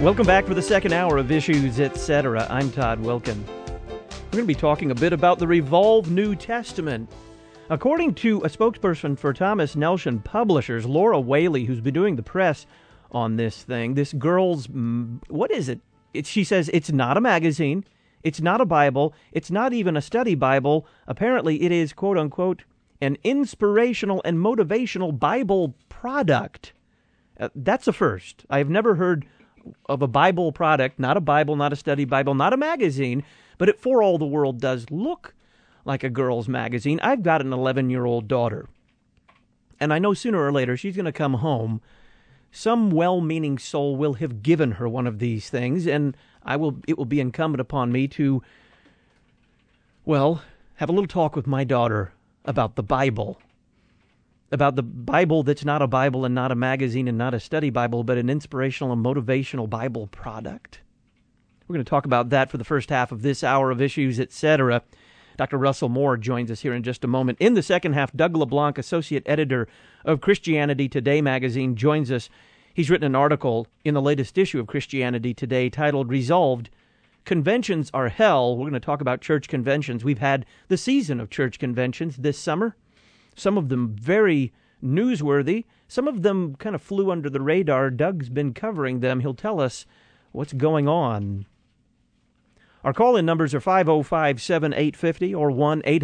Welcome back for the second hour of Issues, Etc. I'm Todd Wilkin. We're going to be talking a bit about the Revolve New Testament. According to a spokesperson for Thomas Nelson Publishers, Laura Whaley, who's been doing the press on this thing, this girl's, what is it? She says it's not a magazine, it's not a Bible, it's not even a study Bible. Apparently it is, quote unquote, an inspirational and motivational Bible product. That's a first. I have never heard of a Bible product, not a Bible, not a study Bible, not a magazine, but it for all the world does look like a girl's magazine. I've got an 11-year-old daughter, and I know sooner or later she's going to come home. Some well-meaning soul will have given her one of these things, and it will be incumbent upon me to, well, have a little talk with my daughter about the Bible. About the Bible that's not a Bible and not a magazine and not a study Bible, but an inspirational and motivational Bible product. We're going to talk about that for the first half of this hour of Issues, Etc. Dr. Russell Moore joins us here in just a moment. In the second half, Doug LeBlanc, associate editor of Christianity Today magazine, joins us. He's written an article in the latest issue of Christianity Today titled Resolved, Conventions Are Hell. We're going to talk about church conventions. We've had the season of church conventions this summer. Some of them very newsworthy. Some of them kind of flew under the radar. Doug's been covering them. He'll tell us what's going on. Our call-in numbers are 505-7850 or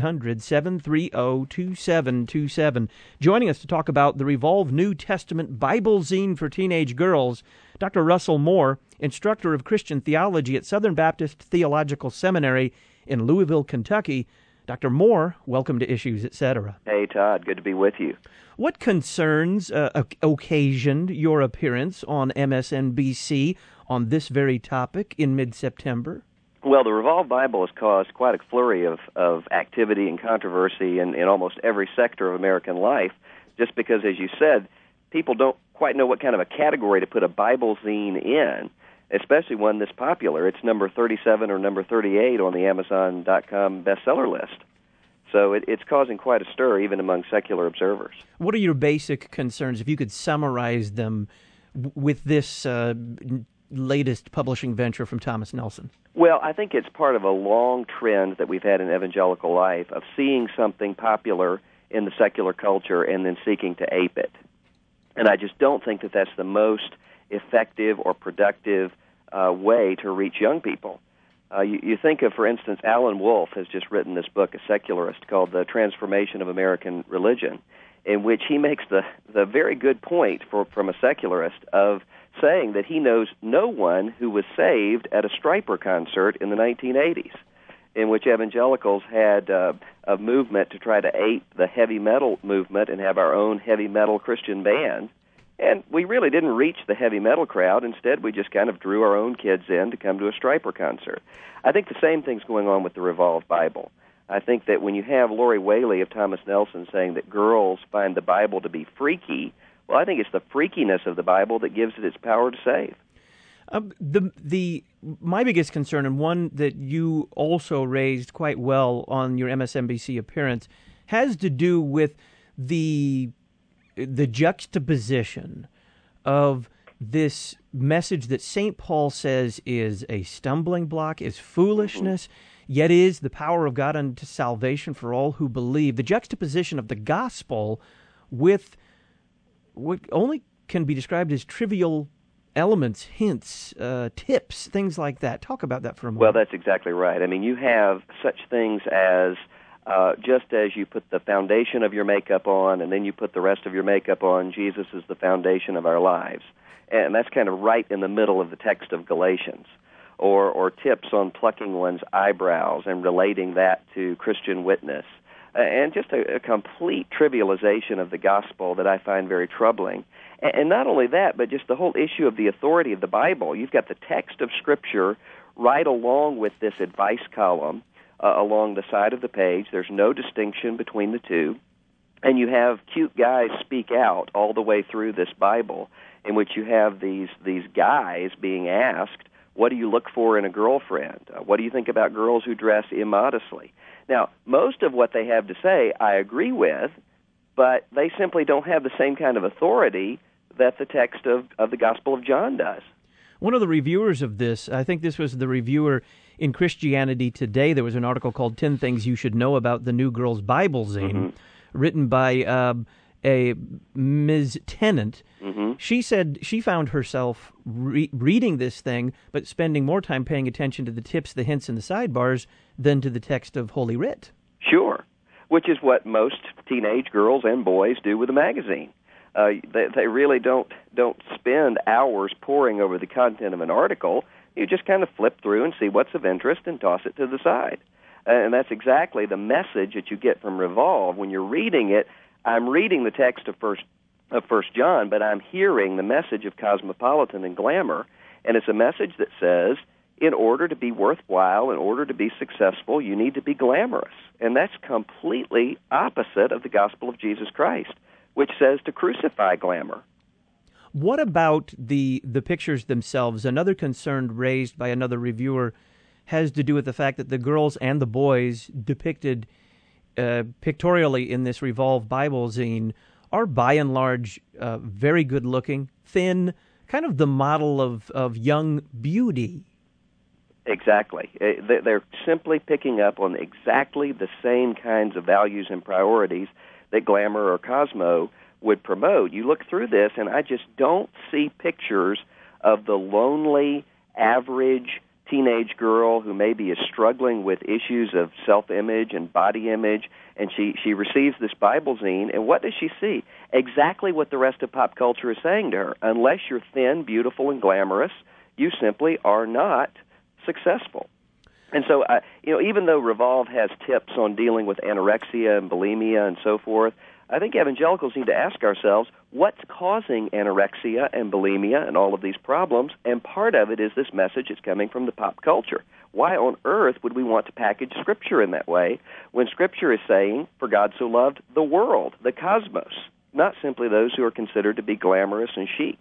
1-800-730-2727. Joining us to talk about the Revolve New Testament Bible Zine for Teenage Girls, Dr. Russell Moore, instructor of Christian theology at Southern Baptist Theological Seminary in Louisville, Kentucky. Dr. Moore, welcome to Issues, Etc. Hey, Todd. Good to be with you. What concerns occasioned your appearance on MSNBC on this very topic in mid-September? Well, the Revolve Bible has caused quite a flurry of activity and controversy in almost every sector of American life, just because, as you said, people don't quite know what kind of a category to put a Bible zine in, especially one this popular. It's number 37 or number 38 on the Amazon.com bestseller list. So it's causing quite a stir even among secular observers. What are your basic concerns, if you could summarize them with this latest publishing venture from Thomas Nelson? Well, I think it's part of a long trend that we've had in evangelical life of seeing something popular in the secular culture and then seeking to ape it. And I just don't think that that's the most effective or productive way to reach young people. You think of, for instance, Alan Wolfe has just written this book, a secularist, called The Transformation of American Religion, in which he makes the very good point from a secularist of saying that he knows no one who was saved at a Stryper concert in the 1980s, in which evangelicals had a movement to try to ape the heavy metal movement and have our own heavy metal Christian band. And we really didn't reach the heavy metal crowd. Instead, we just kind of drew our own kids in to come to a Stryper concert. I think the same thing's going on with the Revolve Bible. I think that when you have Lori Whaley of Thomas Nelson saying that girls find the Bible to be freaky, well, I think it's the freakiness of the Bible that gives it its power to save. My biggest concern, and one that you also raised quite well on your MSNBC appearance, has to do with the juxtaposition of this message that St. Paul says is a stumbling block, is foolishness, yet is the power of God unto salvation for all who believe. The juxtaposition of the gospel with what only can be described as trivial elements, hints, tips, things like that. Talk about that for a moment. Well, that's exactly right. I mean, you have such things as just as you put the foundation of your makeup on and then you put the rest of your makeup on, Jesus is the foundation of our lives. And that's kind of right in the middle of the text of Galatians. Or tips on plucking one's eyebrows and relating that to Christian witness. And just a complete trivialization of the gospel that I find very troubling. And not only that, but just the whole issue of the authority of the Bible. You've got the text of Scripture right along with this advice column along the side of the page. There's no distinction between the two. And you have cute guys speak out all the way through this Bible, in which you have these guys being asked, what do you look for in a girlfriend? What do you think about girls who dress immodestly? Now, most of what they have to say I agree with, but they simply don't have the same kind of authority that the text of the Gospel of John does. One of the reviewers of this, I think this was the reviewer in Christianity Today, there was an article called 10 Things You Should Know About the New Girl's Bible Zine, written by a Ms. Tennant. She said she found herself reading this thing, but spending more time paying attention to the tips, the hints, and the sidebars than to the text of Holy Writ. Sure, which is what most teenage girls and boys do with a magazine. They really don't spend hours poring over the content of an article. You just kind of flip through and see what's of interest and toss it to the side. And that's exactly the message that you get from Revolve. When you're reading it, I'm reading the text of First John, but I'm hearing the message of cosmopolitan and glamour, and it's a message that says, in order to be worthwhile, in order to be successful, you need to be glamorous. And that's completely opposite of the gospel of Jesus Christ, which says to crucify glamour. What about the pictures themselves? Another concern raised by another reviewer has to do with the fact that the girls and the boys depicted pictorially in this Revolve Bible zine are by and large very good-looking, thin, kind of the model of young beauty. Exactly. They're simply picking up on exactly the same kinds of values and priorities that Glamour or Cosmo would promote. You look through this, and I just don't see pictures of the lonely, average teenage girl who maybe is struggling with issues of self-image and body image, and she receives this Bible zine, and what does she see? Exactly what the rest of pop culture is saying to her. Unless you're thin, beautiful, and glamorous, you simply are not successful. And so, even though Revolve has tips on dealing with anorexia and bulimia and so forth, I think evangelicals need to ask ourselves, what's causing anorexia and bulimia and all of these problems? And part of it is this message that's coming from the pop culture. Why on earth would we want to package Scripture in that way when Scripture is saying, for God so loved the world, the cosmos, not simply those who are considered to be glamorous and chic?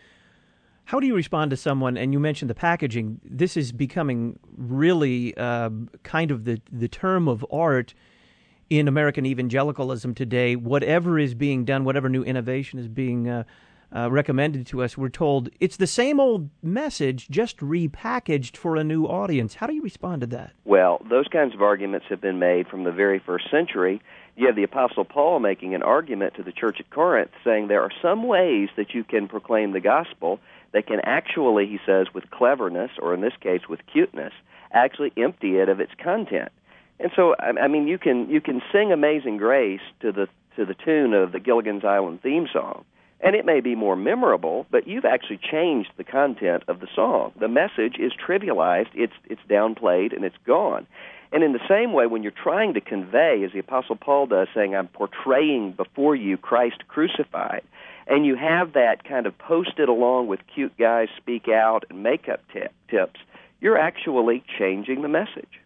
How do you respond to someone, and you mentioned the packaging, this is becoming really kind of the term of art in American evangelicalism today. Whatever is being done, whatever new innovation is being recommended to us, we're told it's the same old message, just repackaged for a new audience. How do you respond to that? Well, those kinds of arguments have been made from the very first century. You have the Apostle Paul making an argument to the church at Corinth, saying there are some ways that you can proclaim the gospel that can actually, he says, with cleverness, or in this case with cuteness, actually empty it of its content. And so, I mean, you can sing Amazing Grace to the tune of the Gilligan's Island theme song, and it may be more memorable, but you've actually changed the content of the song. The message is trivialized, it's downplayed, and it's gone. And in the same way, when you're trying to convey, as the Apostle Paul does, saying, I'm portraying before you Christ crucified, and you have that kind of posted along with cute guys speak out and makeup tips, you're actually changing the message.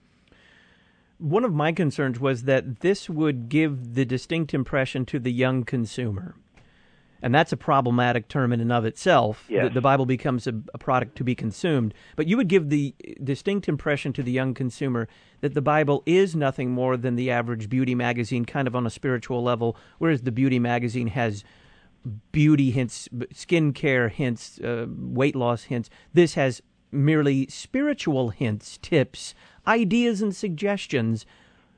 One of my concerns was that this would give the distinct impression to the young consumer. And that's a problematic term in and of itself. Yes. The Bible becomes a product to be consumed. But you would give the distinct impression to the young consumer that the Bible is nothing more than the average beauty magazine, kind of on a spiritual level, whereas the beauty magazine has beauty hints, skincare hints, weight loss hints. This has merely spiritual hints, tips, ideas, and suggestions,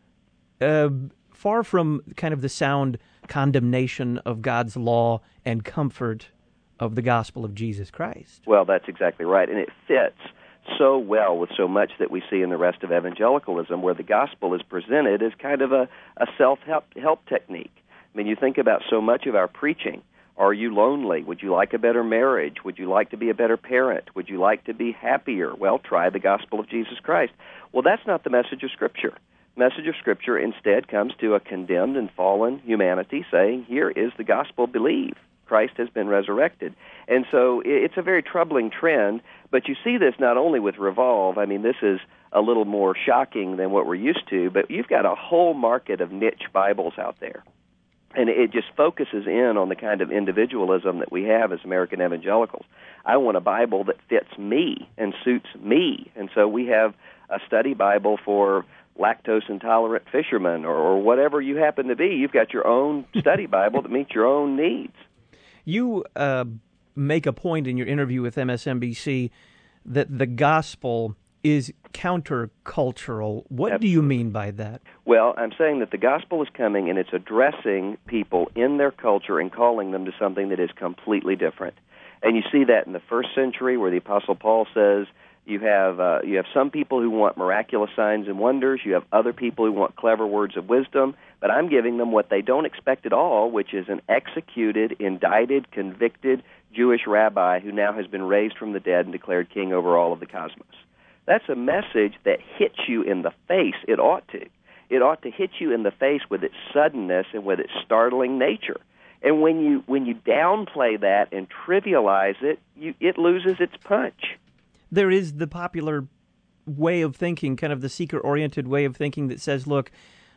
far from kind of the sound condemnation of God's law and comfort of the gospel of Jesus Christ. Well, that's exactly right, and it fits so well with so much that we see in the rest of evangelicalism, where the gospel is presented as kind of a self-help technique. I mean, you think about so much of our preaching. Are you lonely? Would you like a better marriage? Would you like to be a better parent? Would you like to be happier? Well, try the gospel of Jesus Christ. Well, that's not the message of Scripture. The message of Scripture instead comes to a condemned and fallen humanity saying, here is the gospel, believe. Christ has been resurrected. And so it's a very troubling trend, but you see this not only with Revolve. I mean, this is a little more shocking than what we're used to, but you've got a whole market of niche Bibles out there. And it just focuses in on the kind of individualism that we have as American evangelicals. I want a Bible that fits me and suits me. And so we have a study Bible for lactose-intolerant fishermen or whatever you happen to be. You've got your own study Bible that meets your own needs. You make a point in your interview with MSNBC that the gospel is countercultural. What Absolutely. do you mean by that? Well, I'm saying that the gospel is coming and it's addressing people in their culture and calling them to something that is completely different. And you see that in the first century where the Apostle Paul says you have some people who want miraculous signs and wonders. You have other people who want clever words of wisdom. But I'm giving them what they don't expect at all, which is an executed, indicted, convicted Jewish rabbi who now has been raised from the dead and declared king over all of the cosmos. That's a message that hits you in the face. It ought to. It ought to hit you in the face with its suddenness and with its startling nature. And when you downplay that and trivialize it, it loses its punch. There is the popular way of thinking, kind of the seeker-oriented way of thinking that says, look,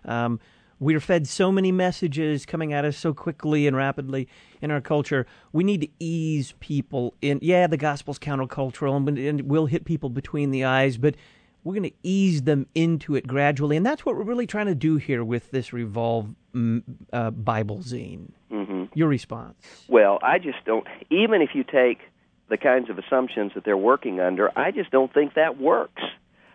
we're fed so many messages coming at us so quickly and rapidly in our culture. We need to ease people in. Yeah, the gospel's countercultural, and we'll hit people between the eyes, but we're going to ease them into it gradually. And that's what we're really trying to do here with this Revolve Bible zine. Mm-hmm. Your response? Well, I just don't, even if you take the kinds of assumptions that they're working under, I just don't think that works.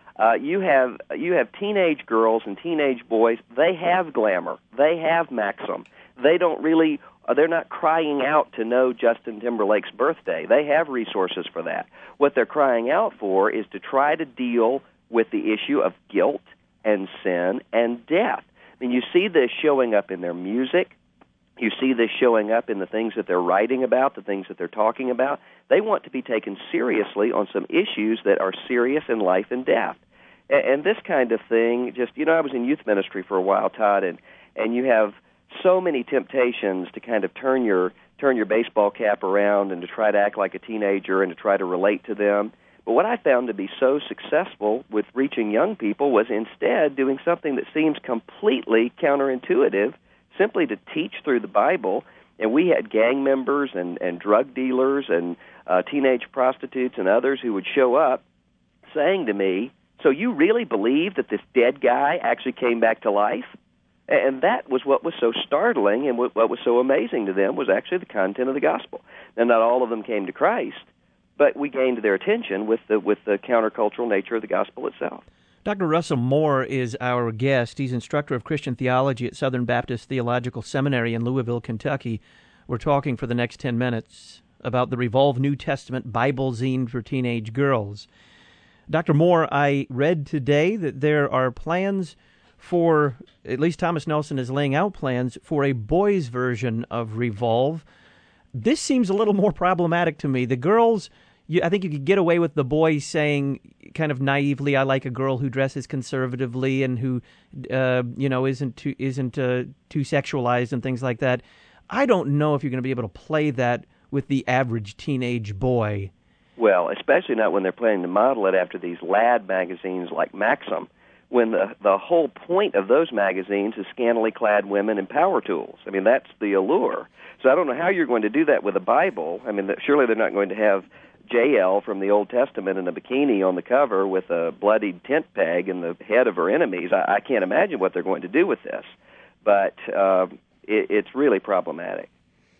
You have teenage girls and teenage boys. They have glamour. They have Maxim. They don't really. They're not crying out to know Justin Timberlake's birthday. They have resources for that. What they're crying out for is to try to deal with the issue of guilt and sin and death. I mean, you see this showing up in their music. You see this showing up in the things that they're writing about, the things that they're talking about. They want to be taken seriously on some issues that are serious in life and death. And this kind of thing, just, I was in youth ministry for a while, Todd, and you have so many temptations to kind of turn your baseball cap around and to try to act like a teenager and to try to relate to them. But what I found to be so successful with reaching young people was instead doing something that seems completely counterintuitive, simply to teach through the Bible. And we had gang members and drug dealers and teenage prostitutes and others who would show up saying to me, "So you really believe that this dead guy actually came back to life?" And that was what was so startling, and what was so amazing to them was actually the content of the gospel. Now, not all of them came to Christ, but we gained their attention with the countercultural nature of the gospel itself. Dr. Russell Moore is our guest. He's instructor of Christian theology at Southern Baptist Theological Seminary in Louisville, Kentucky. We're talking for the next 10 minutes about the Revolve New Testament Bible zine for teenage girls. Dr. Moore, I read today that there are plans for, at least Thomas Nelson is laying out plans for a boys' version of Revolve. This seems a little more problematic to me. The girls, I think you could get away with the boys saying kind of naively, "I like a girl who dresses conservatively and who, isn't too sexualized," and things like that. I don't know if you're going to be able to play that with the average teenage boy. Well, especially not when they're planning to model it after these lad magazines like Maxim, when the whole point of those magazines is scantily clad women and power tools. I mean, that's the allure. So I don't know how you're going to do that with a Bible. I mean, surely they're not going to have Jael from the Old Testament in a bikini on the cover with a bloodied tent peg in the head of her enemies. I can't imagine what they're going to do with this. But it's really problematic.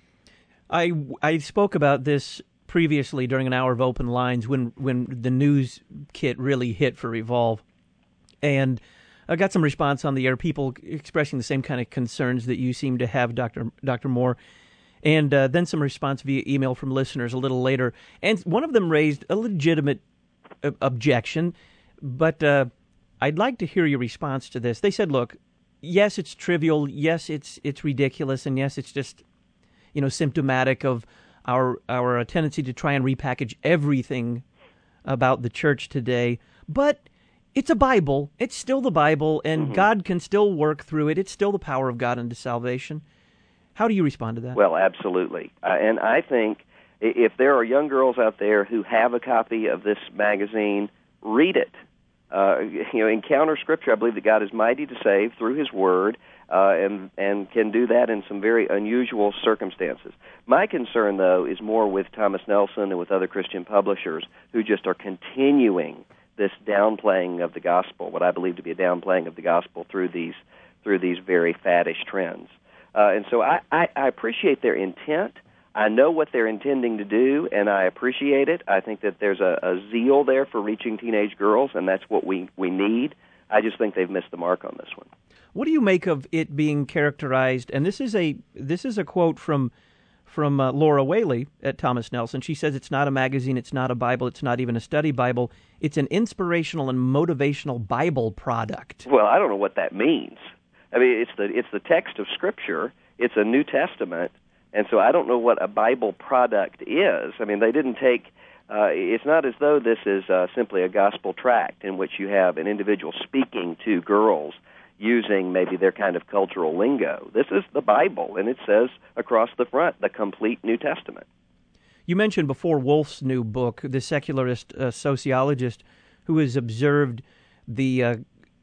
I spoke about this previously during an hour of open lines when the news kit really hit for Revolve. And I got some response on the air, people expressing the same kind of concerns that you seem to have, Dr. Moore. And then some response via email from listeners a little later. And one of them raised a legitimate objection, but I'd like to hear your response to this. They said, look, yes, it's trivial, yes, it's ridiculous, and yes, it's just, symptomatic of our tendency to try and repackage everything about the church today. But it's a Bible. It's still the Bible, and God can still work through it. It's still the power of God unto salvation. How do you respond to that? Well, absolutely. And I think if there are young girls out there who have a copy of this magazine, read it. Encounter Scripture. I believe that God is mighty to save through His Word, and can do that in some very unusual circumstances. My concern, though, is more with Thomas Nelson and with other Christian publishers who just are continuing this downplaying of the gospel, what I believe to be a downplaying of the gospel through these very faddish trends. And so I appreciate their intent. I know what they're intending to do, and I appreciate it. I think that there's a zeal there for reaching teenage girls, and that's what we need. I just think they've missed the mark on this one. What do you make of it being characterized? And this is a quote from Laura Whaley at Thomas Nelson. She says it's not a magazine, it's not a Bible, it's not even a study Bible. It's an inspirational and motivational Bible product. Well, I don't know what that means. I mean, it's the text of Scripture. It's a New Testament, and so I don't know what a Bible product is. I mean, they didn't take. It's not as though this is simply a gospel tract in which you have an individual speaking to girls using maybe their kind of cultural lingo. This is the Bible, and it says across the front, the complete New Testament. You mentioned before Wolf's new book, the secularist sociologist who has observed the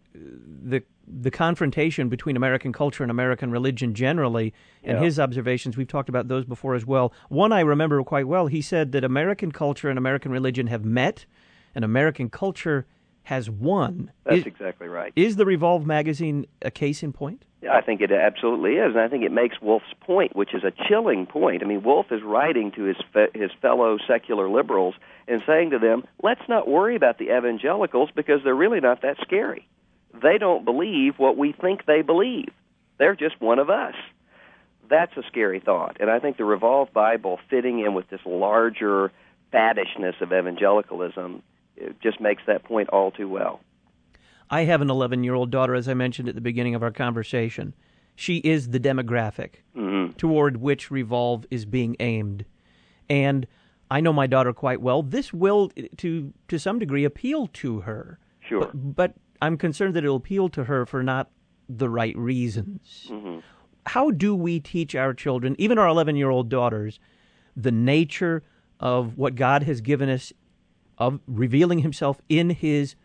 confrontation between American culture and American religion generally, and his observations. We've talked about those before as well. One I remember quite well. He said that American culture and American religion have met, and American culture has won. That's exactly right. Is the Revolve magazine a case in point? I think it absolutely is, and I think it makes Wolf's point, which is a chilling point. I mean, Wolf is writing to his fellow secular liberals and saying to them, let's not worry about the evangelicals because they're really not that scary. They don't believe what we think they believe. They're just one of us. That's a scary thought, and I think the Revolve Bible fitting in with this larger faddishness of evangelicalism just makes that point all too well. I have an 11-year-old daughter, as I mentioned at the beginning of our conversation. She is the demographic toward which Revolve is being aimed. And I know my daughter quite well. This will, to some degree, appeal to her. Sure. But I'm concerned that it'll appeal to her for not the right reasons. Mm-hmm. How do we teach our children, even our 11-year-old daughters, the nature of what God has given us, of revealing himself in his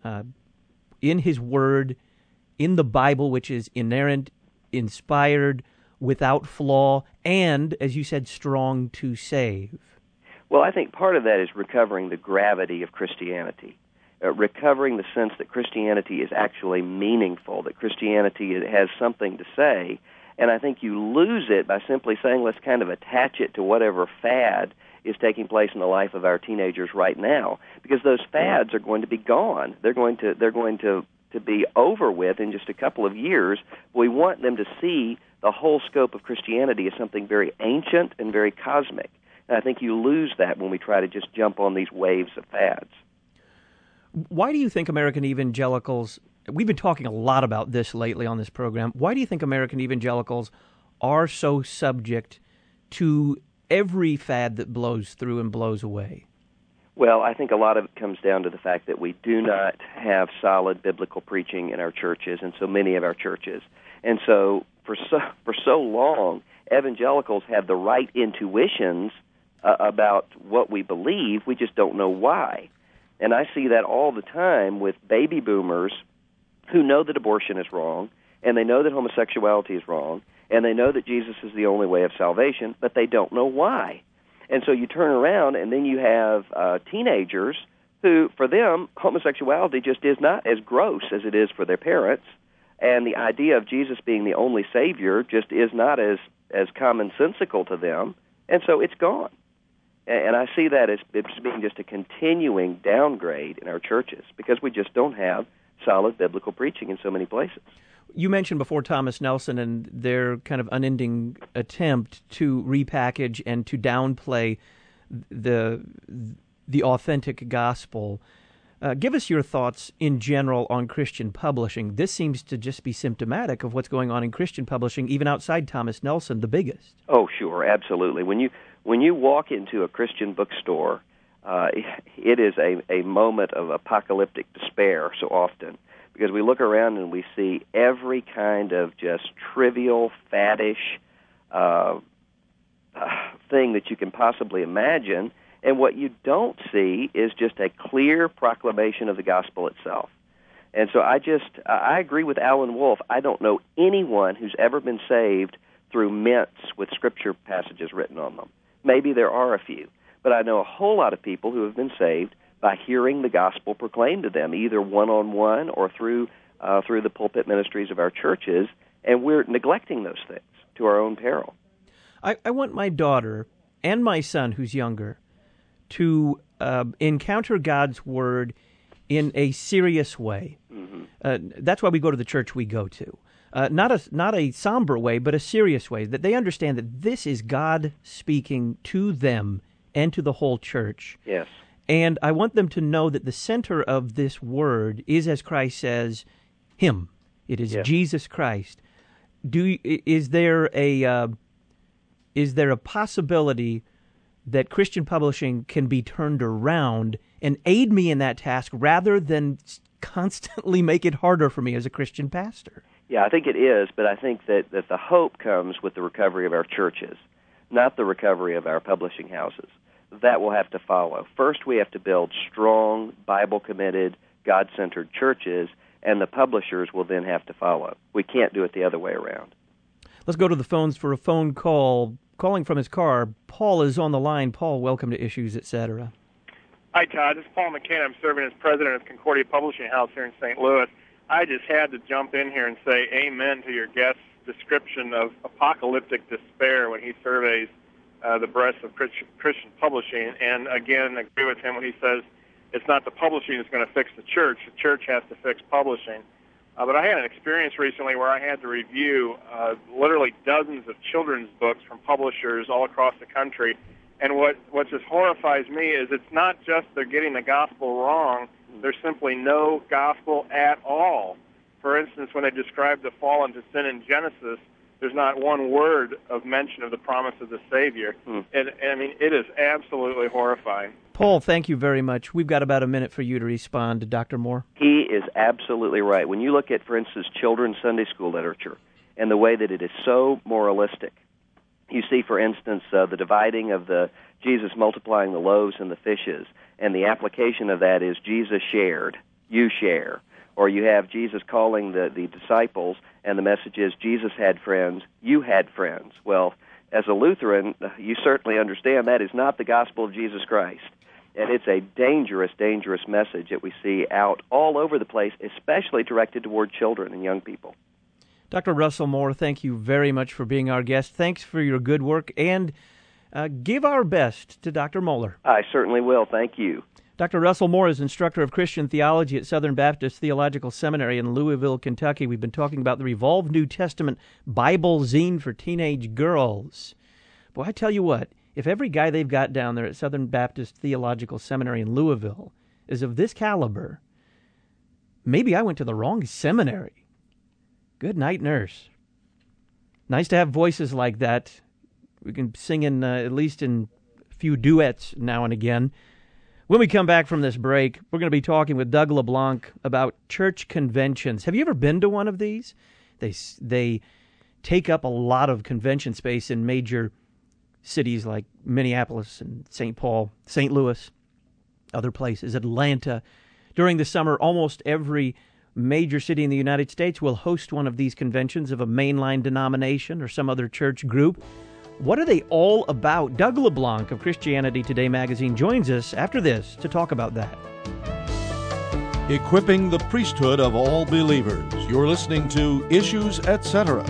word, in the Bible, which is inerrant, inspired, without flaw, and, as you said, strong to save? Well, I think part of that is recovering the gravity of Christianity, recovering the sense that Christianity is actually meaningful, that Christianity has something to say, and I think you lose it by simply saying, let's kind of attach it to whatever fad is taking place in the life of our teenagers right now, because those fads are going to be gone. They're going to be over with in just a couple of years. We want them to see the whole scope of Christianity as something very ancient and very cosmic. And I think you lose that when we try to just jump on these waves of fads. Why do you think American evangelicals, we've been talking a lot about this lately on this program, why do you think American evangelicals are so subject to every fad that blows through and blows away? Well, I think a lot of it comes down to the fact that we do not have solid biblical preaching in our churches, and so many of our churches. And so for so long, evangelicals have the right intuitions about what we believe. We just don't know why. And I see that all the time with baby boomers who know that abortion is wrong, and they know that homosexuality is wrong, and they know that Jesus is the only way of salvation, but they don't know why. And so you turn around, and then you have teenagers who, for them, homosexuality just is not as gross as it is for their parents, and the idea of Jesus being the only Savior just is not as commonsensical to them, and so it's gone. And I see that as being just a continuing downgrade in our churches because we just don't have solid biblical preaching in so many places. You mentioned before Thomas Nelson and their kind of unending attempt to repackage and to downplay the authentic gospel. Give us your thoughts in general on Christian publishing. This seems to just be symptomatic of what's going on in Christian publishing, even outside Thomas Nelson, the biggest. Oh, sure, absolutely. When you walk into a Christian bookstore, it is a moment of apocalyptic despair so often, because we look around and we see every kind of just trivial, faddish thing that you can possibly imagine, and what you don't see is just a clear proclamation of the gospel itself. And so I agree with Alan Wolf. I don't know anyone who's ever been saved through mints with scripture passages written on them. Maybe there are a few, but I know a whole lot of people who have been saved by hearing the gospel proclaimed to them, either one-on-one or through the pulpit ministries of our churches, and we're neglecting those things to our own peril. I want my daughter and my son, who's younger, to encounter God's Word in a serious way. That's why we go to the church we go to. Not a somber way, but a serious way, that they understand that this is God speaking to them and to the whole church. Yes. And I want them to know that the center of this word is, as Christ says, Him. It is Jesus Christ. Is there a possibility that Christian publishing can be turned around and aid me in that task rather than constantly make it harder for me as a Christian pastor? Yeah, I think it is, but I think that the hope comes with the recovery of our churches, not the recovery of our publishing houses. That will have to follow. First, we have to build strong, Bible-committed, God-centered churches, and the publishers will then have to follow. We can't do it the other way around. Let's go to the phones for a phone call. Calling from his car, Paul is on the line. Paul, welcome to Issues, Etc. Hi, Todd. This is Paul McCann. I'm serving as president of Concordia Publishing House here in St. Louis. I just had to jump in here and say amen to your guest's description of apocalyptic despair when he surveys the breadth of Christian publishing, and again, agree with him when he says it's not the publishing that's going to fix the church has to fix publishing. But I had an experience recently where I had to review literally dozens of children's books from publishers all across the country, and what just horrifies me is it's not just they're getting the gospel wrong, there's simply no gospel at all. For instance, when they describe the fall into sin in Genesis, there's not one word of mention of the promise of the Savior. And I mean, it is absolutely horrifying. Paul, thank you very much. We've got about a minute for you to respond to Dr. Moore. He is absolutely right. When you look at, for instance, children's Sunday school literature and the way that it is so moralistic, you see, for instance, the dividing of Jesus multiplying the loaves and the fishes, and the application of that is Jesus shared, you share. Or you have Jesus calling the disciples, and the message is Jesus had friends, you had friends. Well, as a Lutheran, you certainly understand that is not the gospel of Jesus Christ. And it's a dangerous, dangerous message that we see out all over the place, especially directed toward children and young people. Dr. Russell Moore, thank you very much for being our guest. Thanks for your good work, and give our best to Dr. Mohler. I certainly will. Thank you. Dr. Russell Moore is instructor of Christian theology at Southern Baptist Theological Seminary in Louisville, Kentucky. We've been talking about the Revolve New Testament Bible zine for teenage girls. Boy, I tell you what, if every guy they've got down there at Southern Baptist Theological Seminary in Louisville is of this caliber, maybe I went to the wrong seminary. Good night, nurse. Nice to have voices like that. We can sing in at least in a few duets now and again. When we come back from this break, we're going to be talking with Doug LeBlanc about church conventions. Have you ever been to one of these? They take up a lot of convention space in major cities like Minneapolis and St. Paul, St. Louis, other places, Atlanta. During the summer, almost every major city in the United States will host one of these conventions of a mainline denomination or some other church group. What are they all about? Doug LeBlanc of Christianity Today magazine joins us after this to talk about that. Equipping the priesthood of all believers. You're listening to Issues, Etc.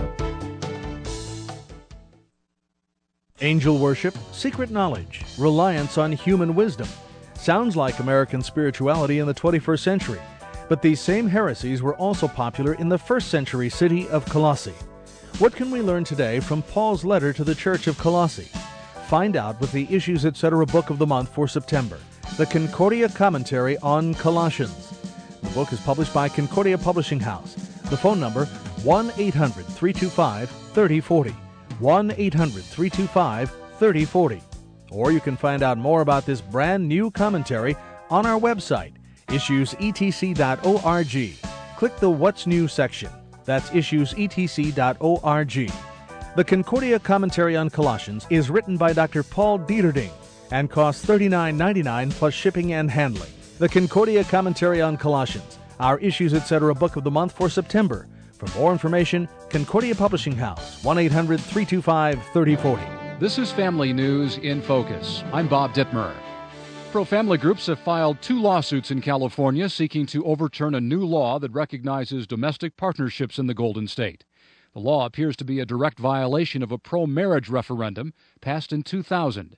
Angel worship, secret knowledge, reliance on human wisdom. Sounds like American spirituality in the 21st century. But these same heresies were also popular in the first century city of Colossae. What can we learn today from Paul's letter to the Church of Colossae? Find out with the Issues Etc. book of the month for September, the Concordia Commentary on Colossians. The book is published by Concordia Publishing House. The phone number, 1-800-325-3040, 1-800-325-3040. Or you can find out more about this brand new commentary on our website, issuesetc.org. Click the What's New section. That's issuesetc.org. The Concordia Commentary on Colossians is written by Dr. Paul Dieterding and costs $39.99 plus shipping and handling. The Concordia Commentary on Colossians, our Issues Etc. book of the month for September. For more information, Concordia Publishing House, 1-800-325-3040. This is Family News in Focus. I'm Bob Dittmer. Pro-family groups have filed 2 lawsuits in California seeking to overturn a new law that recognizes domestic partnerships in the Golden State. The law appears to be a direct violation of a pro-marriage referendum passed in 2000.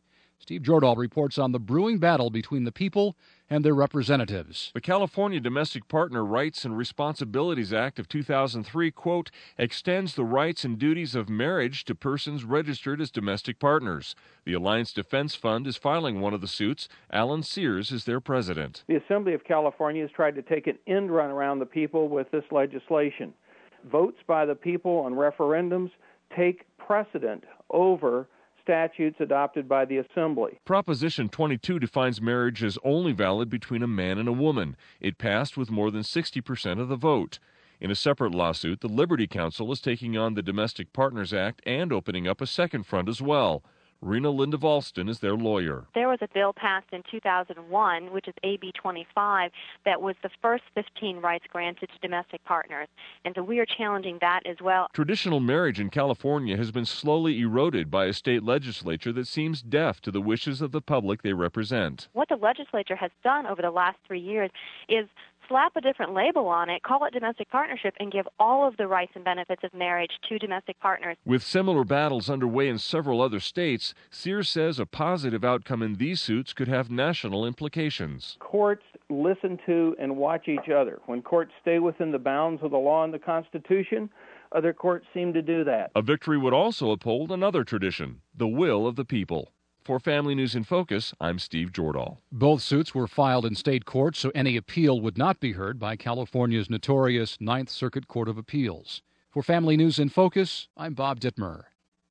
Steve Jordahl reports on the brewing battle between the people and their representatives. The California Domestic Partner Rights and Responsibilities Act of 2003, quote, extends the rights and duties of marriage to persons registered as domestic partners. The Alliance Defense Fund is filing one of the suits. Alan Sears is their president. The Assembly of California has tried to take an end run around the people with this legislation. Votes by the people on referendums take precedent over statutes adopted by the Assembly. Proposition 22 defines marriage as only valid between a man and a woman. It passed with more than 60% of the vote. In a separate lawsuit, the Liberty Counsel is taking on the Domestic Partners Act and opening up a second front as well. Rena Linda Valston is their lawyer. There was a bill passed in 2001, which is AB 25, that was the first 15 rights granted to domestic partners. And so we are challenging that as well. Traditional marriage in California has been slowly eroded by a state legislature that seems deaf to the wishes of the public they represent. What the legislature has done over the last 3 years is slap a different label on it, call it domestic partnership, and give all of the rights and benefits of marriage to domestic partners. With similar battles underway in several other states, Sears says a positive outcome in these suits could have national implications. Courts listen to and watch each other. When courts stay within the bounds of the law and the Constitution, other courts seem to do that. A victory would also uphold another tradition, the will of the people. For Family News in Focus, I'm Steve Jordahl. Both suits were filed in state court, so any appeal would not be heard by California's notorious Ninth Circuit Court of Appeals. For Family News in Focus, I'm Bob Dittmer.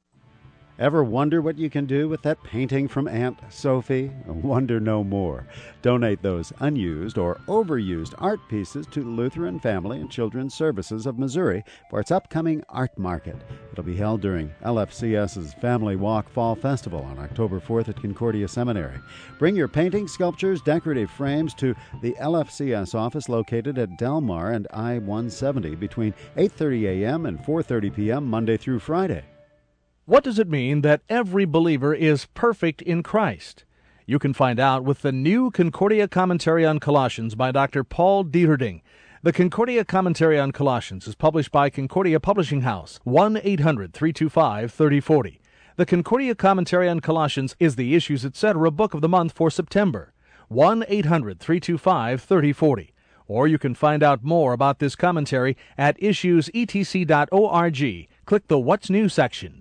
Ever wonder what you can do with that painting from Aunt Sophie? Wonder no more. Donate those unused or overused art pieces to the Lutheran Family and Children's Services of Missouri for its upcoming art market. It'll be held during LFCS's Family Walk Fall Festival on October 4th at Concordia Seminary. Bring your paintings, sculptures, decorative frames to the LFCS office located at Del Mar and I-170 between 8:30 a.m. and 4:30 p.m. Monday through Friday. What does it mean that every believer is perfect in Christ? You can find out with the new Concordia Commentary on Colossians by Dr. Paul Dieterding. The Concordia Commentary on Colossians is published by Concordia Publishing House, 1-800-325-3040. The Concordia Commentary on Colossians is the Issues Etc. Book of the Month for September, 1-800-325-3040. Or you can find out more about this commentary at issuesetc.org. Click the What's New section.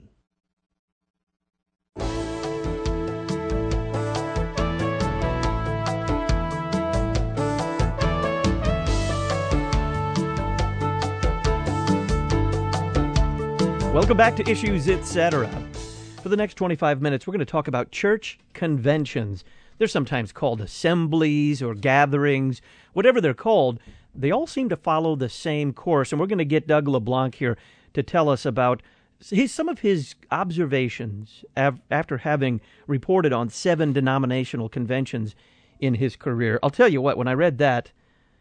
Welcome back to Issues Etc. For the next 25 minutes, we're going to talk about church conventions. They're sometimes called assemblies or gatherings. Whatever they're called, they all seem to follow the same course. And we're going to get Doug LeBlanc here to tell us about some of his observations after having reported on 7 denominational conventions in his career. I'll tell you what, when I read that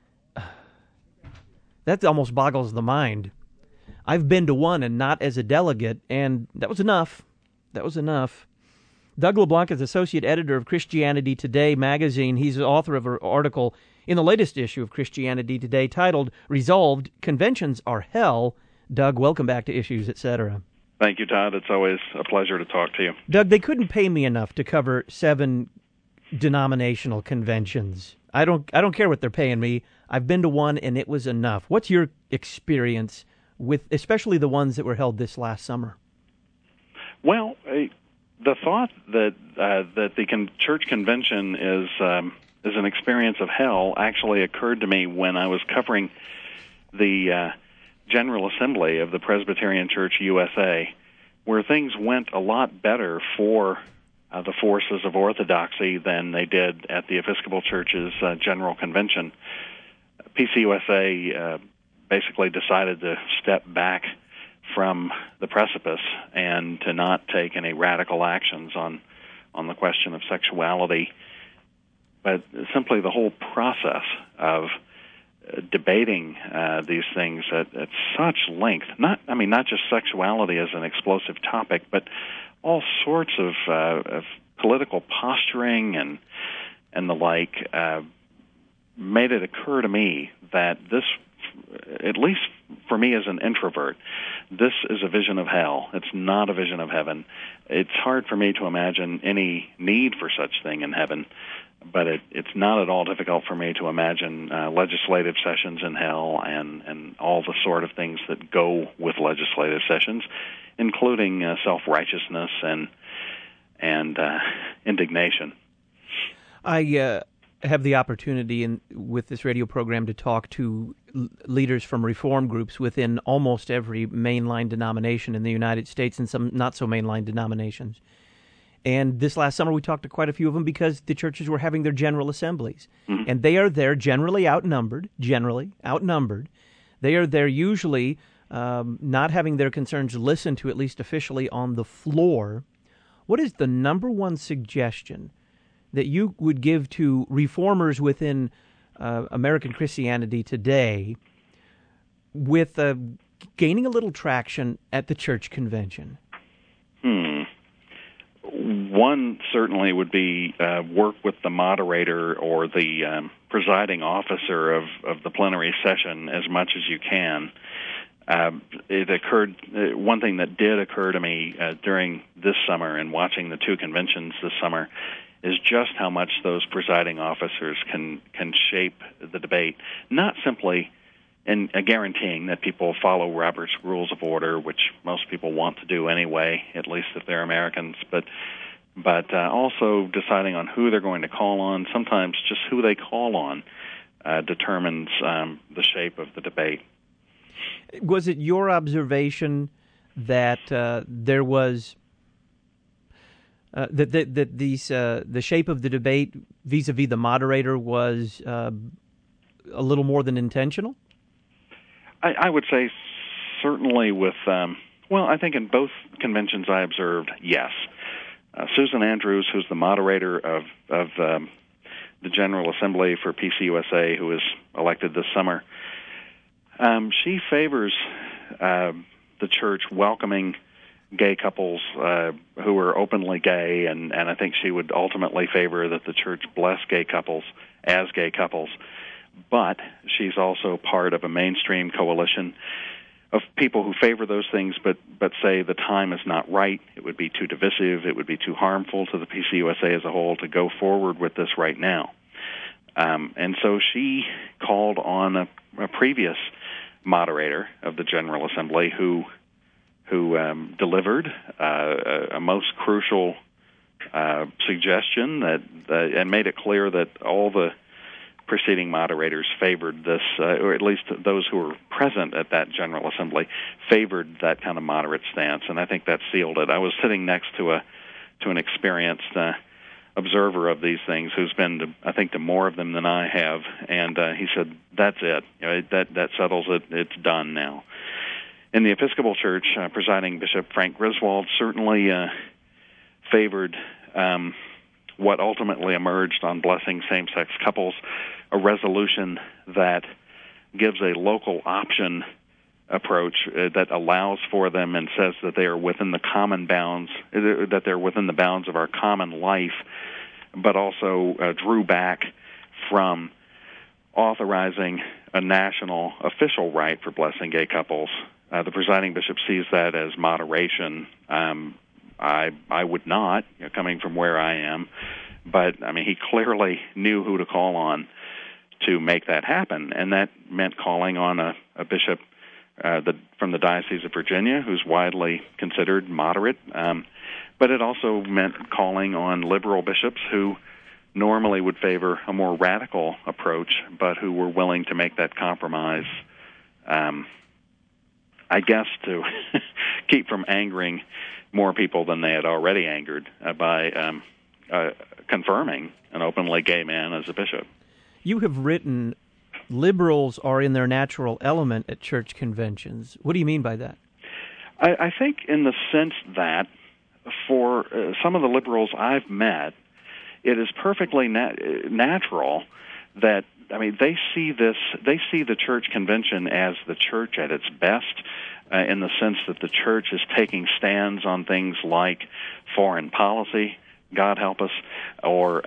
almost boggles the mind. I've been to one and not as a delegate, and that was enough. Doug LeBlanc is associate editor of Christianity Today magazine. He's the author of an article in the latest issue of Christianity Today titled, Resolved, Conventions Are Hell. Doug, welcome back to Issues, Etc. Thank you, Todd. It's always a pleasure to talk to you. Doug, they couldn't pay me enough to cover 7 denominational conventions. I don't care what they're paying me. I've been to one, and it was enough. What's your experience with especially the ones that were held this last summer? Well, the thought that the church convention is an experience of hell actually occurred to me when I was covering the General Assembly of the Presbyterian Church USA, where things went a lot better for the forces of orthodoxy than they did at the Episcopal Church's General Convention. PCUSA basically decided to step back from the precipice and to not take any radical actions on the question of sexuality, but simply the whole process of debating these things at such length. Not just sexuality as an explosive topic, but all sorts of political posturing and the like made it occur to me that this, at least for me as an introvert, this is a vision of hell. It's not a vision of heaven. It's hard for me to imagine any need for such thing in heaven, but it's not at all difficult for me to imagine legislative sessions in hell and all the sort of things that go with legislative sessions, including self-righteousness and indignation. I have the opportunity with this radio program to talk to leaders from reform groups within almost every mainline denomination in the United States and some not-so-mainline denominations. And this last summer we talked to quite a few of them because the churches were having their general assemblies. Mm-hmm. And they are there generally outnumbered. They are there usually not having their concerns listened to, at least officially, on the floor. What is the number one suggestion that you would give to reformers within American Christianity today with gaining a little traction at the church convention? One certainly would be work with the moderator or the presiding officer of the plenary session as much as you can. One thing that did occur to me during this summer and watching the two conventions this summer is just how much those presiding officers can shape the debate, not simply in guaranteeing that people follow Robert's Rules of Order, which most people want to do anyway, at least if they're Americans, but also deciding on who they're going to call on. Sometimes just who they call on determines the shape of the debate. Was it your observation that there was the shape of the debate vis-a-vis the moderator was a little more than intentional? I would say certainly with, I think in both conventions I observed, yes. Susan Andrews, who's the moderator of the General Assembly for PCUSA, who was elected this summer, she favors the church welcoming gay couples who are openly gay, and I think she would ultimately favor that the church bless gay couples as gay couples. But she's also part of a mainstream coalition of people who favor those things but say the time is not right, it would be too divisive, it would be too harmful to the PCUSA as a whole to go forward with this right now. And so she called on a previous moderator of the General Assembly who delivered a most crucial suggestion that and made it clear that all the preceding moderators favored this, or at least those who were present at that General Assembly favored that kind of moderate stance, and I think that sealed it. I was sitting next to an experienced observer of these things who's been, I think, to more of them than I have, and he said, "That's it. That settles it. It's done now." In the Episcopal Church, presiding Bishop Frank Griswold certainly favored what ultimately emerged on blessing same-sex couples, a resolution that gives a local option approach that allows for them and says that they are within the common bounds, that they're within the bounds of our common life, but also drew back from authorizing a national official right for blessing gay couples. The presiding bishop sees that as moderation. I would not, coming from where I am, but I mean, he clearly knew who to call on to make that happen, and that meant calling on a bishop from the Diocese of Virginia, who's widely considered moderate, but it also meant calling on liberal bishops who normally would favor a more radical approach, but who were willing to make that compromise, I guess, to keep from angering more people than they had already angered by confirming an openly gay man as a bishop. You have written, liberals are in their natural element at church conventions. What do you mean by that? I think in the sense that for some of the liberals I've met, it is perfectly natural that, I mean, they see the church convention as the church at its best, in the sense that the church is taking stands on things like foreign policy, God help us, or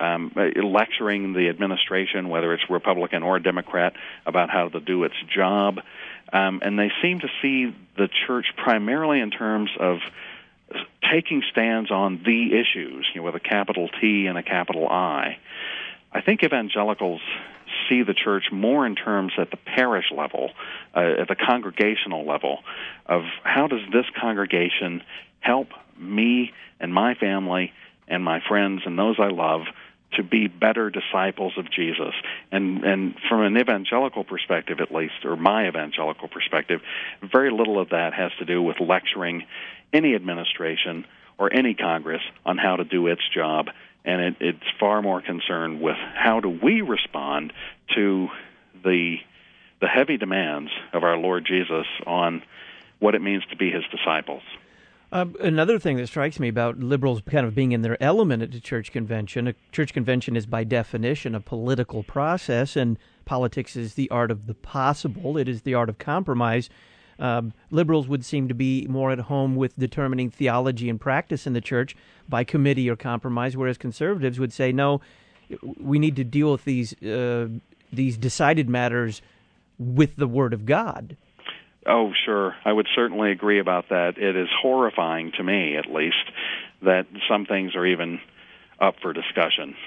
lecturing the administration, whether it's Republican or Democrat, about how to do its job. And they seem to see the church primarily in terms of taking stands on the issues, with a capital T and a capital I. I think evangelicals see the church more in terms at the parish level, at the congregational level, of how does this congregation help me and my family and my friends and those I love to be better disciples of Jesus. And from an evangelical perspective, at least, or my evangelical perspective, very little of that has to do with lecturing any administration or any Congress on how to do its job. And it's far more concerned with how do we respond to the heavy demands of our Lord Jesus on what it means to be his disciples. Another thing that strikes me about liberals kind of being in their element at a church convention is by definition a political process, and politics is the art of the possible. It is the art of compromise. Liberals would seem to be more at home with determining theology and practice in the church by committee or compromise, whereas conservatives would say, no, we need to deal with these decided matters with the Word of God. Oh, sure. I would certainly agree about that. It is horrifying to me, at least, that some things are even up for discussion.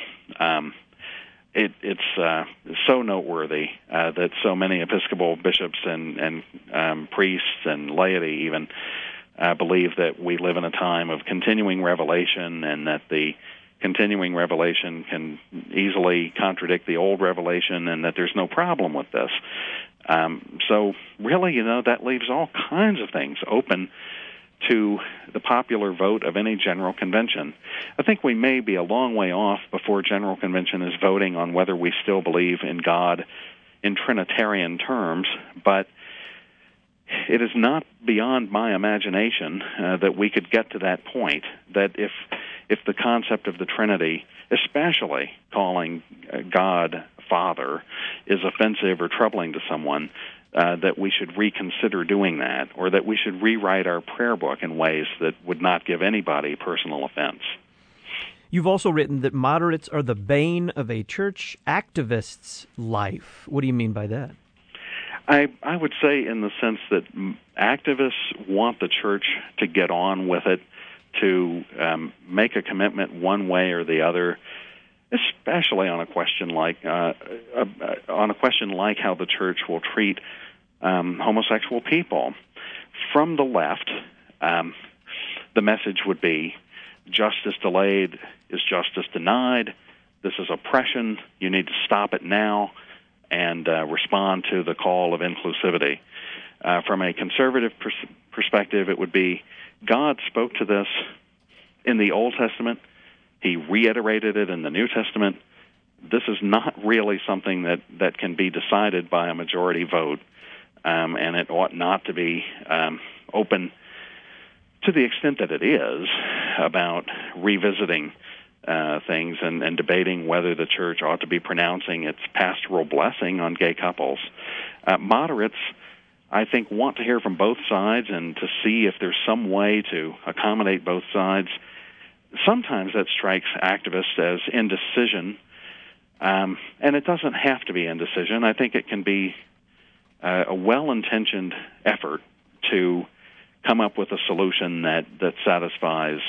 It's so noteworthy that so many Episcopal bishops and priests and laity even believe that we live in a time of continuing revelation, and that the continuing revelation can easily contradict the old revelation, and that there's no problem with this. So really, that leaves all kinds of things open to the popular vote of any General Convention. I think we may be a long way off before General Convention is voting on whether we still believe in God in Trinitarian terms, but it is not beyond my imagination that we could get to that point, that if the concept of the Trinity, especially calling God Father, is offensive or troubling to someone, that we should reconsider doing that, or that we should rewrite our prayer book in ways that would not give anybody personal offense. You've also written that moderates are the bane of a church activist's life. What do you mean by that? I would say in the sense that activists want the church to get on with it, to make a commitment one way or the other, especially on a question like how the church will treat homosexual people. From the left, the message would be, justice delayed is justice denied. This is oppression. You need to stop it now and respond to the call of inclusivity. From a conservative perspective, it would be, God spoke to this in the Old Testament. He reiterated it in the New Testament. This is not really something that can be decided by a majority vote, and it ought not to be open to the extent that it is about revisiting things and debating whether the church ought to be pronouncing its pastoral blessing on gay couples. Moderates, I think, want to hear from both sides and to see if there's some way to accommodate both sides. Sometimes that strikes activists as indecision, and it doesn't have to be indecision. I think it can be a well-intentioned effort to come up with a solution that satisfies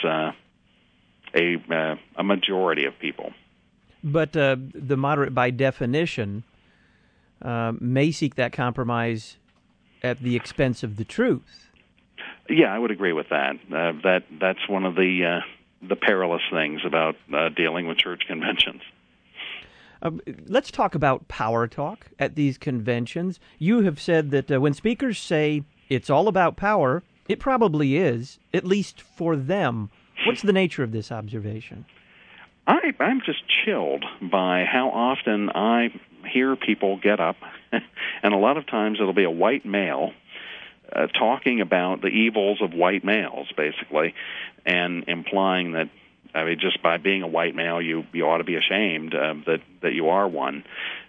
a majority of people. But the moderate, by definition, may seek that compromise at the expense of the truth. Yeah, I would agree with that. That's one of the perilous things about dealing with church conventions. Let's talk about power talk at these conventions. You have said that when speakers say it's all about power, it probably is, at least for them. What's the nature of this observation? I'm just chilled by how often I hear people get up, and a lot of times it'll be a white male talking about the evils of white males, basically, and implying that, just by being a white male, you ought to be ashamed that you are one.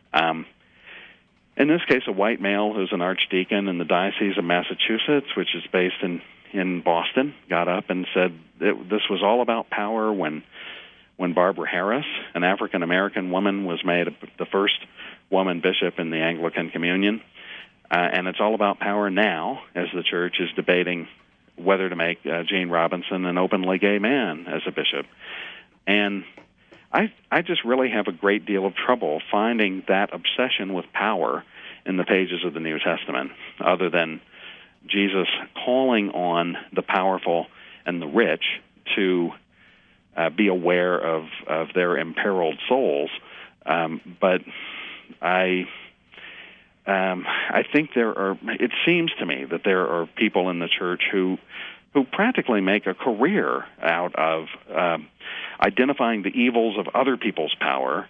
In this case, a white male who's an archdeacon in the Diocese of Massachusetts, which is based in Boston, got up and said this was all about power when Barbara Harris, an African-American woman, was made the first woman bishop in the Anglican Communion. And it's all about power now, as the church is debating whether to make Gene Robinson an openly gay man as a bishop. And I just really have a great deal of trouble finding that obsession with power in the pages of the New Testament, other than Jesus calling on the powerful and the rich to be aware of their imperiled souls. But I think it seems to me that there are people in the church who practically make a career out of identifying the evils of other people's power,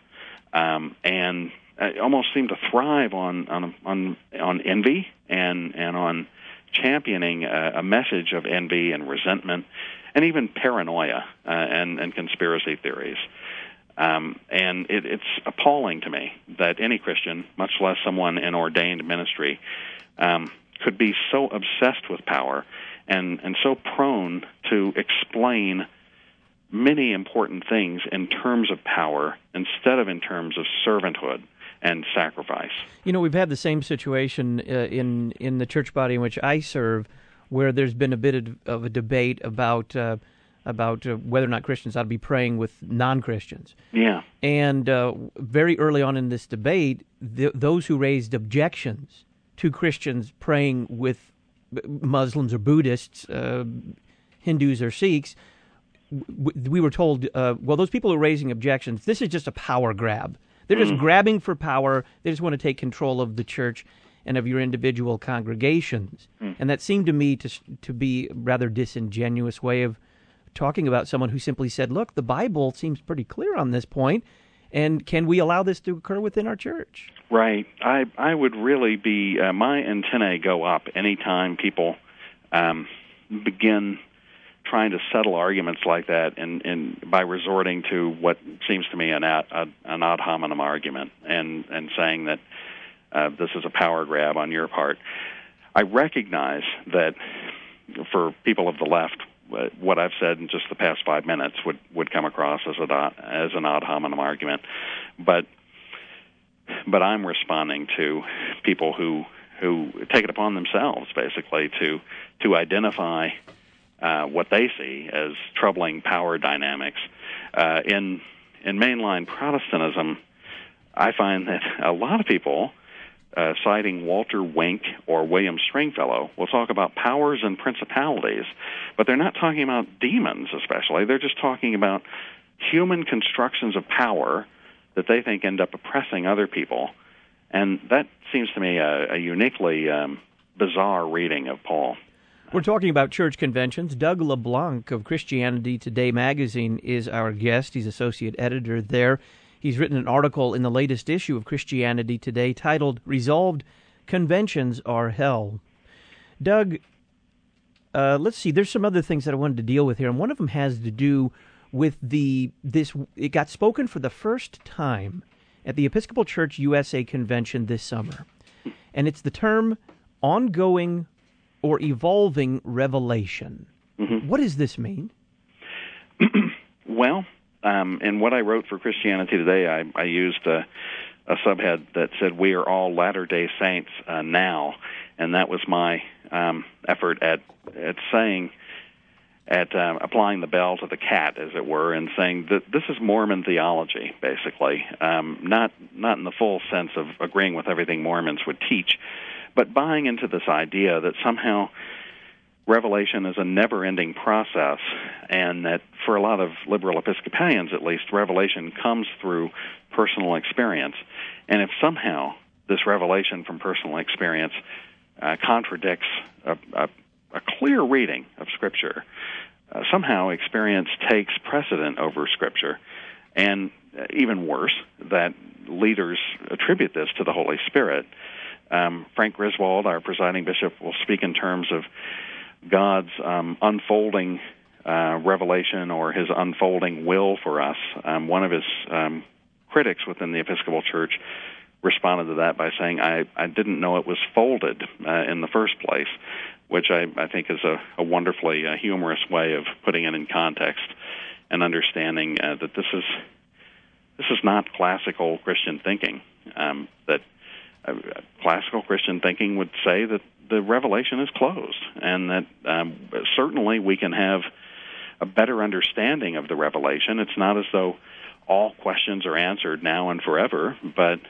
and almost seem to thrive on envy and on championing a message of envy and resentment, and even paranoia and conspiracy theories. And it's appalling to me that any Christian, much less someone in ordained ministry, could be so obsessed with power and so prone to explain many important things in terms of power instead of in terms of servanthood and sacrifice. You know, we've had the same situation in the church body in which I serve, where there's been a bit of a debate about whether or not Christians ought to be praying with non-Christians. Yeah. And very early on in this debate, those who raised objections to Christians praying with Muslims or Buddhists, Hindus or Sikhs, we were told, well, those people who are raising objections, this is just a power grab. They're just grabbing for power. They just want to take control of the church and of your individual congregations. And that seemed to me to be a rather disingenuous way of talking about someone who simply said, look, the Bible seems pretty clear on this point, and can we allow this to occur within our church? Right. I would really be, my antennae go up anytime people begin trying to settle arguments like that and by resorting to what seems to me an ad hominem argument and saying that this is a power grab on your part. I recognize that for people of the left, what I've said in just the past 5 minutes would come across as an ad hominem argument, but I'm responding to people who take it upon themselves, basically, to identify what they see as troubling power dynamics. In mainline Protestantism, I find that a lot of people, citing Walter Wink or William Stringfellow, will talk about powers and principalities, but they're not talking about demons especially. They're just talking about human constructions of power that they think end up oppressing other people. And that seems to me a uniquely bizarre reading of Paul. We're talking about church conventions. Doug LeBlanc of Christianity Today magazine is our guest. He's associate editor there. He's written an article in the latest issue of Christianity Today titled, Resolved, Conventions Are Hell. Doug, let's see, there's some other things that I wanted to deal with here, and one of them has to do with it got spoken for the first time at the Episcopal Church USA Convention this summer, and it's the term ongoing or evolving revelation. Mm-hmm. What does this mean? Well, in what I wrote for Christianity Today, I used a subhead that said, we are all Latter-day Saints now, and that was my effort at applying the bell to the cat, as it were, and saying that this is Mormon theology, basically, not in the full sense of agreeing with everything Mormons would teach, but buying into this idea that somehow revelation is a never-ending process, and that for a lot of liberal Episcopalians, at least, revelation comes through personal experience. And if somehow this revelation from personal experience contradicts a clear reading of Scripture, somehow experience takes precedent over Scripture. And even worse, that leaders attribute this to the Holy Spirit. Frank Griswold, our presiding bishop, will speak in terms of God's unfolding revelation or his unfolding will for us. One of his critics within the Episcopal Church responded to that by saying, I didn't know it was folded in the first place, which I think is a wonderfully humorous way of putting it in context and understanding that this is not classical Christian thinking, that classical Christian thinking would say that the revelation is closed, and that certainly we can have a better understanding of the revelation. It's not as though all questions are answered now and forever, but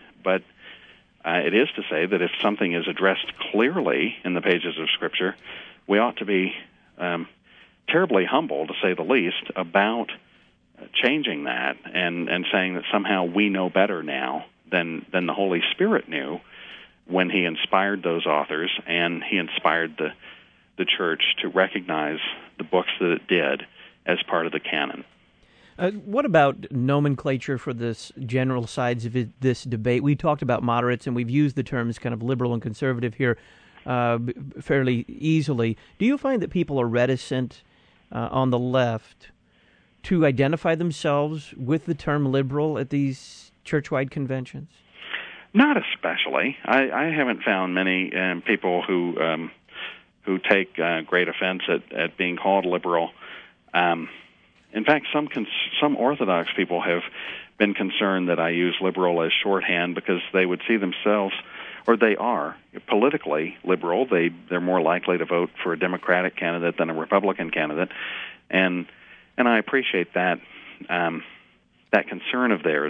it is to say that if something is addressed clearly in the pages of Scripture, we ought to be terribly humble, to say the least, about changing that and saying that somehow we know better now than the Holy Spirit knew when He inspired those authors, and He inspired the Church to recognize the books that it did as part of the canon. What about nomenclature for this general sides of this debate? We talked about moderates, and we've used the terms kind of liberal and conservative here fairly easily. Do you find that people are reticent on the left to identify themselves with the term liberal at these church-wide conventions? Not especially. I haven't found many people who take great offense at being called liberal. In fact, some Orthodox people have been concerned that I use liberal as shorthand because they would see themselves, or they are, politically liberal. They're more likely to vote for a Democratic candidate than a Republican candidate, and I appreciate that concern of theirs.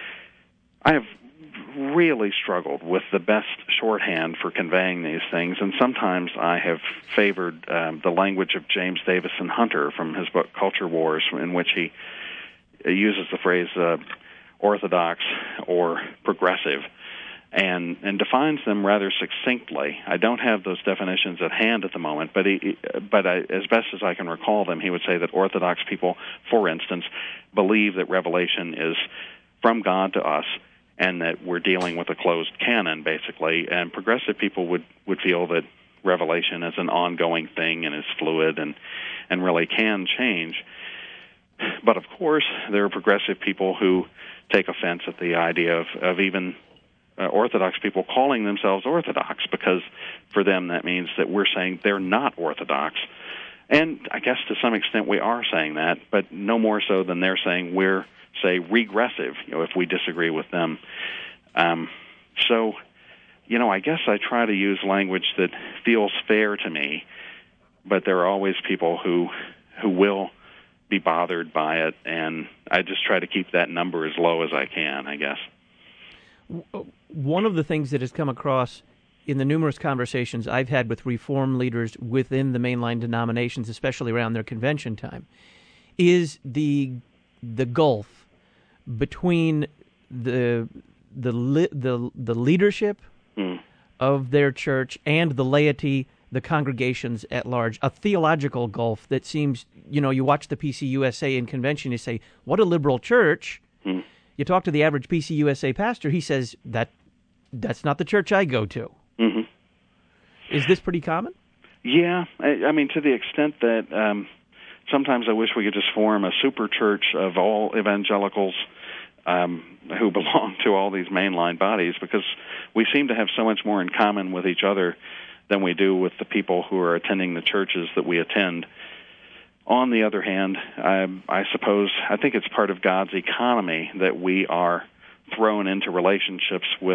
I have really struggled with the best shorthand for conveying these things, and sometimes I have favored the language of James Davison Hunter from his book Culture Wars, in which he uses the phrase orthodox or progressive and defines them rather succinctly. I don't have those definitions at hand at the moment, but as best as I can recall them, he would say that Orthodox people, for instance, believe that revelation is from God to us, and that we're dealing with a closed canon, basically. And progressive people would feel that revelation is an ongoing thing and is fluid and really can change. But of course, there are progressive people who take offense at the idea of even Orthodox people calling themselves Orthodox, because for them that means that we're saying they're not Orthodox. And I guess to some extent we are saying that, but no more so than they're saying we're, say, regressive, if we disagree with them. So, I guess I try to use language that feels fair to me, but there are always people who will be bothered by it, and I just try to keep that number as low as I can, I guess. One of the things that has come across in the numerous conversations I've had with reform leaders within the mainline denominations, especially around their convention time, is the gulf between the leadership of their church and the laity, the congregations at large, a theological gulf that seems, you watch the PCUSA in convention, you say, what a liberal church. You talk to the average PCUSA pastor, he says, that's not the church I go to. Mm-hmm. Is this pretty common? Yeah. I mean, to the extent that sometimes I wish we could just form a super church of all evangelicals who belong to all these mainline bodies, because we seem to have so much more in common with each other than we do with the people who are attending the churches that we attend. On the other hand, I think it's part of God's economy that we are thrown into relationships with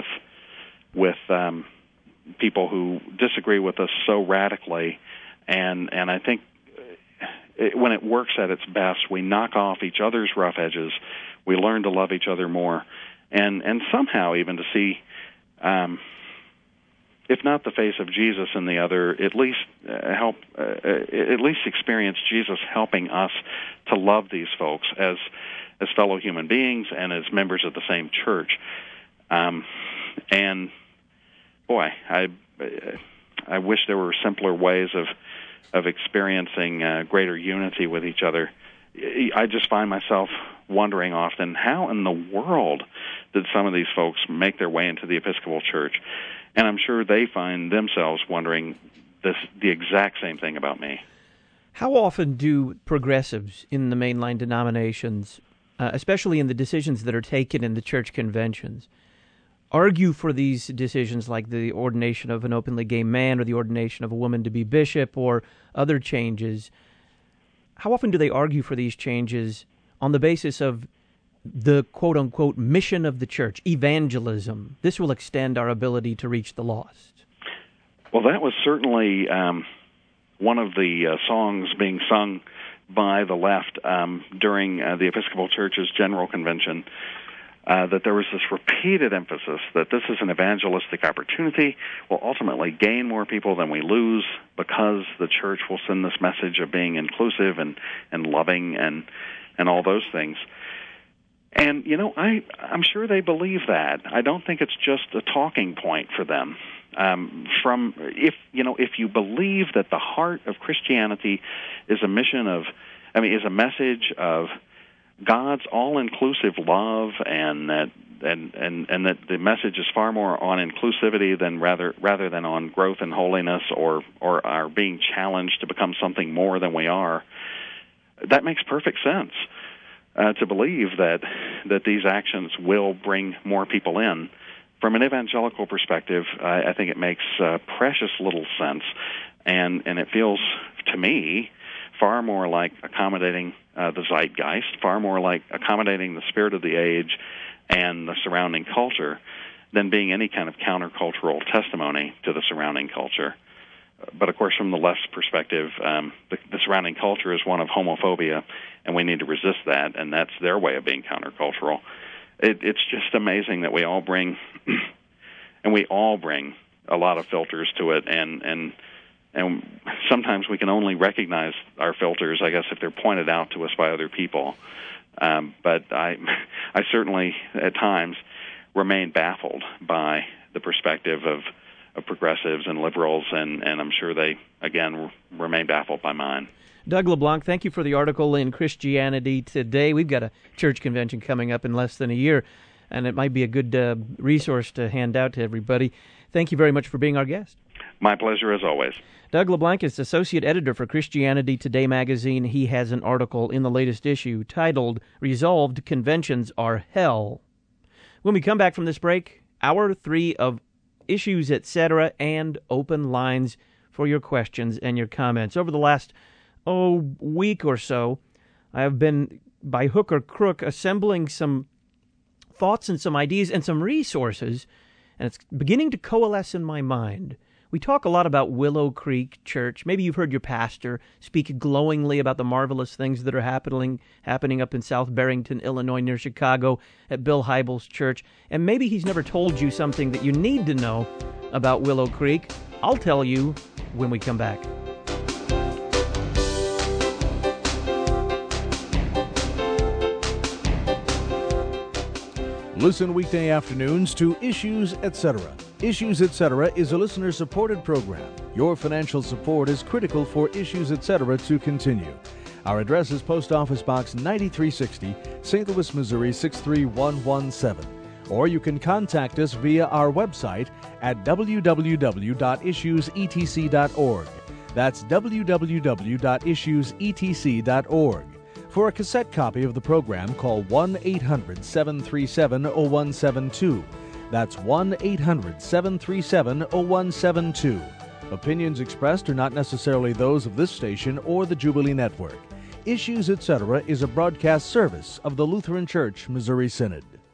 people who disagree with us so radically, and I think when it works at its best, we knock off each other's rough edges, we learn to love each other more, and somehow even to see, if not the face of Jesus in the other, at least experience Jesus helping us to love these folks as fellow human beings and as members of the same church. And boy, I wish there were simpler ways of experiencing greater unity with each other. I just find myself wondering often, how in the world did some of these folks make their way into the Episcopal Church? And I'm sure they find themselves wondering the exact same thing about me. How often do progressives in the mainline denominations, especially in the decisions that are taken in the church conventions, argue for these decisions like the ordination of an openly gay man or the ordination of a woman to be bishop or other changes? How often do they argue for these changes on the basis of the quote-unquote mission of the church, evangelism. This will extend our ability to reach the lost. Well, that was certainly one of the songs being sung by the left during the Episcopal Church's General Convention, that there was this repeated emphasis that this is an evangelistic opportunity. We'll ultimately gain more people than we lose because the church will send this message of being inclusive and loving and all those things. And, I'm sure they believe that. I don't think it's just a talking point for them. If you believe that the heart of Christianity is a message of God's all-inclusive love, and that the message is far more on inclusivity than rather than on growth and holiness or our being challenged to become something more than we are, that makes perfect sense. To believe that these actions will bring more people in. From an evangelical perspective, I think it makes precious little sense, and it feels to me far more like accommodating the zeitgeist, far more like accommodating the spirit of the age and the surrounding culture than being any kind of countercultural testimony to the surrounding culture. But, of course, from the left's perspective, the surrounding culture is one of homophobia, and we need to resist that, and that's their way of being countercultural. It's just amazing that we all bring a lot of filters to it, and sometimes we can only recognize our filters, I guess, if they're pointed out to us by other people. But I certainly, at times, remain baffled by the perspective of progressives and liberals, and I'm sure they, again, remain baffled by mine. Doug LeBlanc, thank you for the article in Christianity Today. We've got a church convention coming up in less than a year, and it might be a good resource to hand out to everybody. Thank you very much for being our guest. My pleasure, as always. Doug LeBlanc is Associate Editor for Christianity Today magazine. He has an article in the latest issue titled, Resolved Conventions Are Hell. When we come back from this break, Hour 3 of Issues, Etc., and open lines for your questions and your comments. Over the last week or so, I have been, by hook or crook, assembling some thoughts and some ideas and some resources, and it's beginning to coalesce in my mind. We talk a lot about Willow Creek Church. Maybe you've heard your pastor speak glowingly about the marvelous things that are happening up in South Barrington, Illinois, near Chicago, at Bill Hybels' church. And maybe he's never told you something that you need to know about Willow Creek. I'll tell you when we come back. Listen weekday afternoons to Issues, Etc. Issues, Etc. is a listener-supported program. Your financial support is critical for Issues, Etc. to continue. Our address is Post Office Box 9360, St. Louis, Missouri 63117. Or you can contact us via our website at www.issuesetc.org. That's www.issuesetc.org. For a cassette copy of the program, call 1-800-737-0172. That's 1-800-737-0172. Opinions expressed are not necessarily those of this station or the Jubilee Network. Issues, Etc. is a broadcast service of the Lutheran Church Missouri Synod.